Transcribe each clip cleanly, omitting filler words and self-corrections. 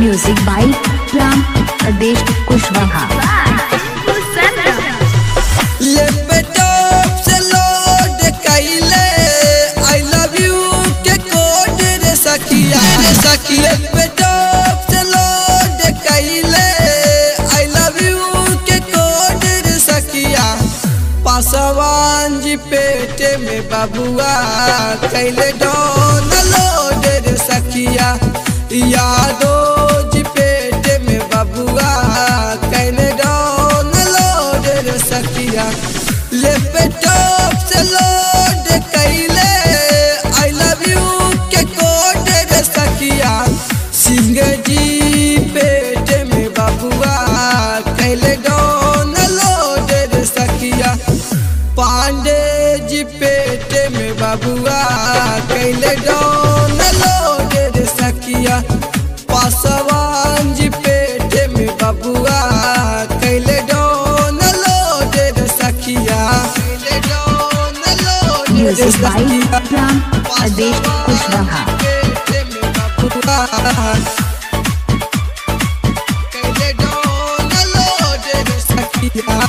Music by Ram आदेश Kushwaha. Laptop से load कइले आई लव यू के कोड रे सखिया लैपटॉप से लोड कइले आई लव यू के कोड रे सखिया पासवान जी पेटे में बबुआ कइले डाउनलोड रे सखिया यादो जी पेटे में बबुआ कइले डाउनलोड रे सखिया लैपटॉप से लोड कइले आई लव यू के कोड रे सखिया सिंह जी पेटे में बबुआ कइले डाउनलोड रे सखिया पांडे जी पेटे में बबुआ कइले डाउनलोड रे सखिया पासवान जी पेटे में बबुआ कइले डाउनलोड रे सखिया म्यूजिक बाय राम आदेश कुशवाहा। पेटे में बबुआ कइले डाउनलोड रे सखिया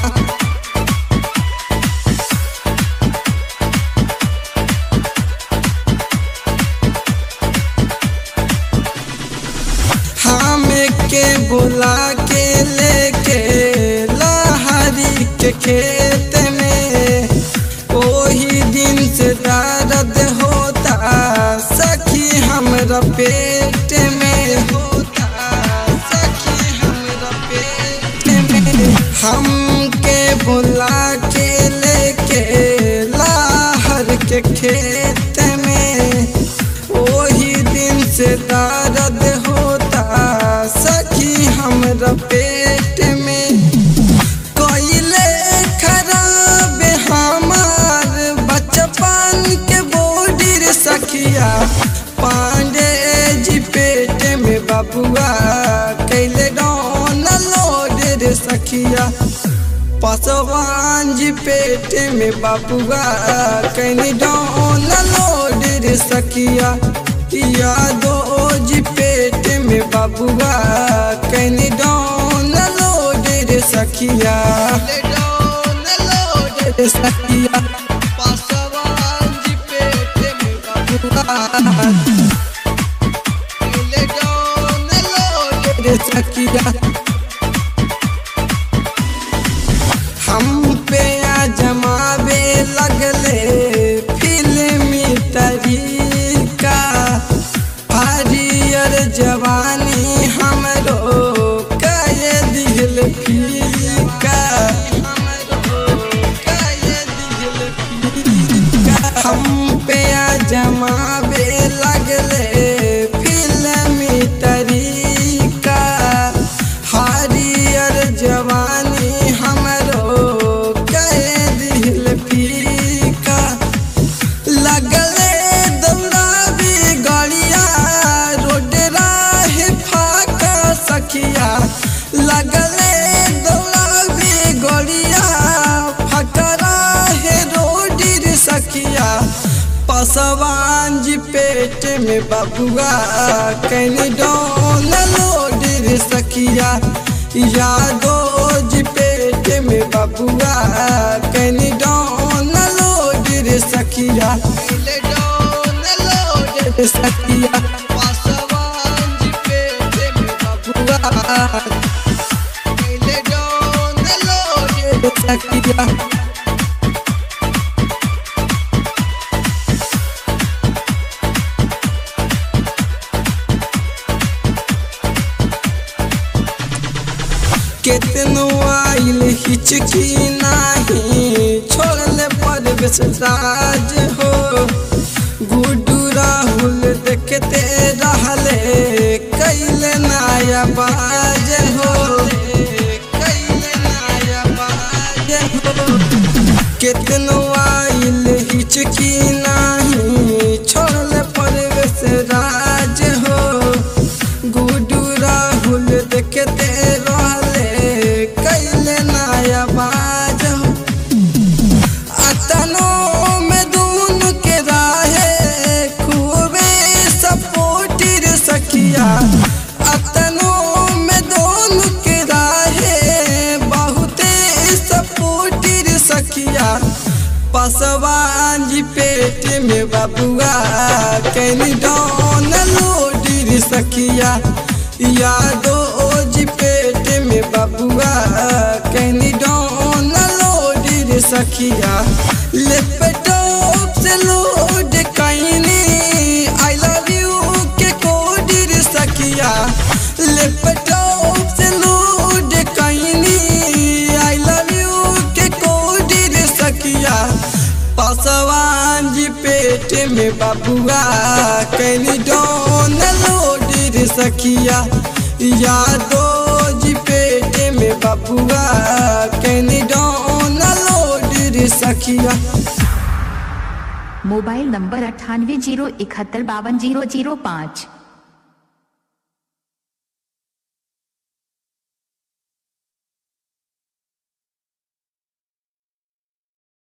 के बुला के लेके लहरी के खेत में ओही दिन से दर्द होता सखी हमरा पेट में होता सखी हमरा पेट में हमके बुला के लेके लहर के खेत में ओही दिन से दर्द होता सखी हमरा पेट में कोइले खराब हमार बचपन के बॉडी रे सखिया पांडे जी पेट में बबुआ कइले डाउनलोड रे सखिया पासवान जी पेट में बबुआ कइले डाउनलोड रे सखिया यादो जी पेट में बबुआ कइले डाउनलोड रे सखिया रे सखिया पासवान जी पेट में बबुआ कइले डाउनलोड रे सखिया हम पे जमावे लगले फिल्मी तरीका हरियर जवानी हमरो कहे दिल फीका हम पे जमावे लगले फिल्मी तरीका हरियर जवानी हमरो कहे दिल फीका लगले दौड़ावी गड़िया रोड राह फाका सखिया लगले दौड़ावी गड़िया फाका राह रोड रे सखिया पासवान जी पेट में बबुआ कइले डाउनलोड रे सखिया यादो जी पेट में बबुआ कइले डाउनलोड रे सखिया रे सखिया पासवान जी पेट में बबुआ कइले डाउनलोड रे सखिया केतनो आइल हिचकी नाही छोड़ले परवेश राज हो गुड्डू राहुल देखते रहले कइले नया बाज हो कइले नया बाज हो केतनो आइल हिचकी नाही छोड़ले परवेश राज हो गुड्डू राहुल देखते रहले कइले नया बाज हो अतनो में दून के राहे खूबे सपोर्ट रे सखिया अतनो पासवान जी पेट में बबुआ कैनी डाउनलोड रे सखिया यादो जी पेट में बबुआ कैनी डाउनलोड रे सखिया लैपटॉप से लोड कैनी आई लव यू के कोड रे सखिया लैपटॉप से लोड कैनी आई लव यू के कोड रे सखिया पासवान जी पेट में बबुआ कैनी डाउनलोड रे सखिया यादो जी पेट में बबुआ कैनी डाउनलोड रे सखिया। Mobile number 9801751005।